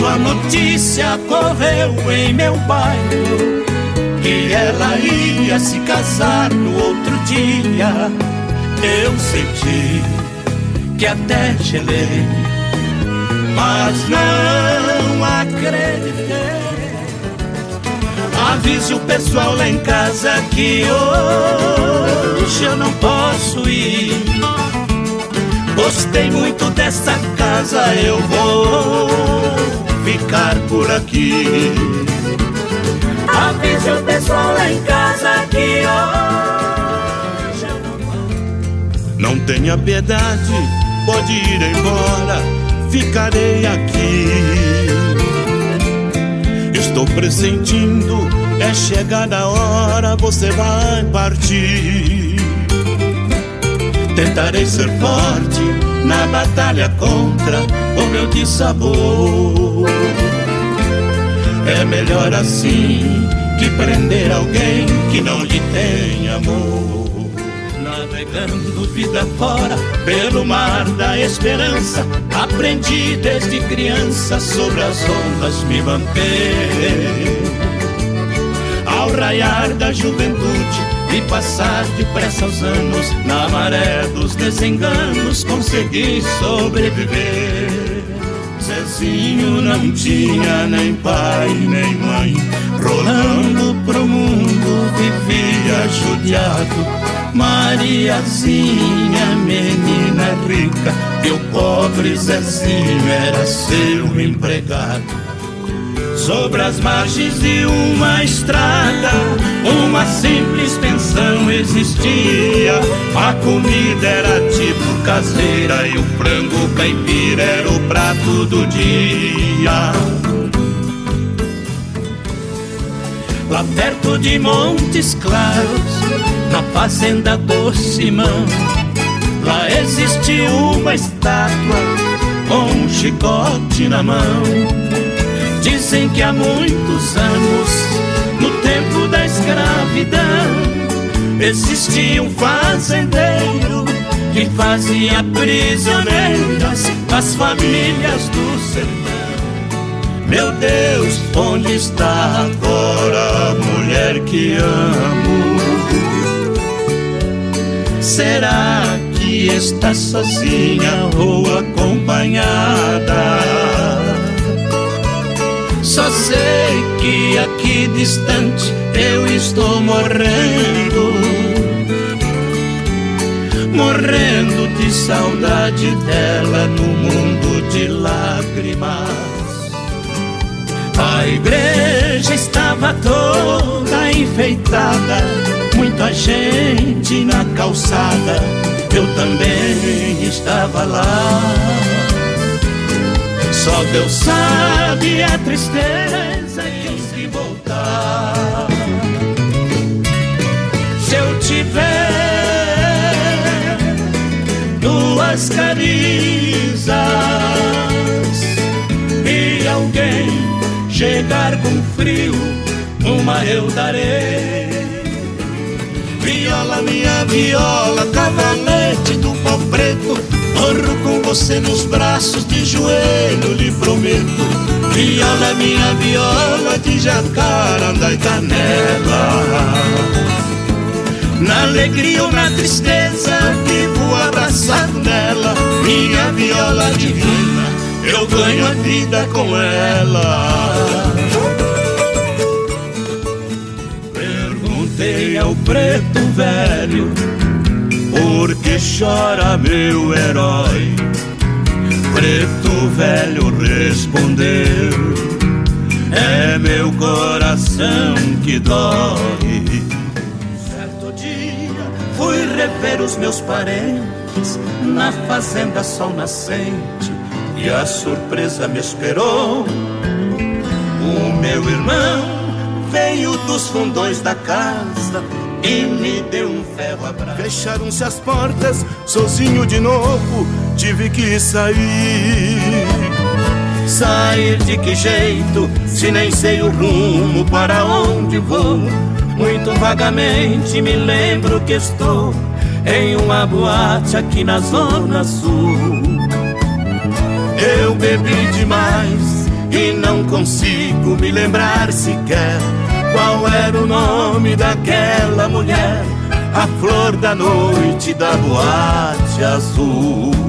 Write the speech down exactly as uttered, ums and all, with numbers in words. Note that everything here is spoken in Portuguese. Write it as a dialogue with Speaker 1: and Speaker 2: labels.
Speaker 1: Quando a notícia correu em meu bairro que ela ia se casar no outro dia, eu senti que até gelei, mas não acreditei. Avise o pessoal lá em casa que hoje eu não posso ir. Gostei muito dessa casa, eu vou ficar por aqui. Avise o pessoal lá em casa que hoje eu não posso.
Speaker 2: Não tenha piedade, pode ir embora, ficarei aqui. Estou pressentindo, é chegada a hora, você vai partir. Tentarei ser forte na batalha contra o meu dissabor. É melhor assim que prender alguém que não lhe tem amor. Navegando vida fora pelo mar da esperança, aprendi desde criança sobre as ondas me manter. Ao raiar da juventude e passar depressa os anos, na maré dos desenganos consegui sobreviver. Zezinho não tinha nem pai nem mãe, rolando pro mundo vivia judiado. Mariazinha, menina rica, e o pobre Zezinho era seu empregado. Sobre as margens de uma estrada, uma simples pensão existia. A comida era tipo caseira e o frango caipira era o prato do dia. Lá perto de Montes Claros, na fazenda do Simão, lá existiu uma estátua com um chicote na mão. Dizem que há muitos anos, no tempo da escravidão, existia um fazendeiro que fazia prisioneiras as famílias do sertão. Meu Deus, onde está agora a mulher que amo? Será que está sozinha ou acompanhada? Só sei que aqui distante eu estou morrendo, morrendo de saudade dela no mundo de lágrimas. A igreja estava toda enfeitada, muita gente na calçada, eu também estava lá. Só Deus sabe a tristeza que se voltar. Se eu tiver duas camisas e alguém chegar com frio, uma eu darei. Viola, minha viola, cavalete do pau preto, morro com você nos braços, de joelho lhe prometo. Viola, minha viola de jacaranda e canela. Na alegria ou na tristeza, vivo abraçado nela. Minha viola divina, eu ganho a vida com ela. Perguntei ao preto velho, por que chora meu herói? Preto velho respondeu, é meu coração que dói. Certo dia fui rever os meus parentes na fazenda Sol Nascente, e a surpresa me esperou. O meu irmão veio dos fundões da casa e me deu um ferro abraço. Fecharam-se as portas, sozinho de novo, tive que sair.
Speaker 1: Sair de que jeito, se nem sei o rumo para onde vou? Muito vagamente me lembro que estou em uma boate aqui na Zona Sul. Eu bebi demais e consigo me lembrar sequer qual era o nome daquela mulher, a flor da noite da boate azul.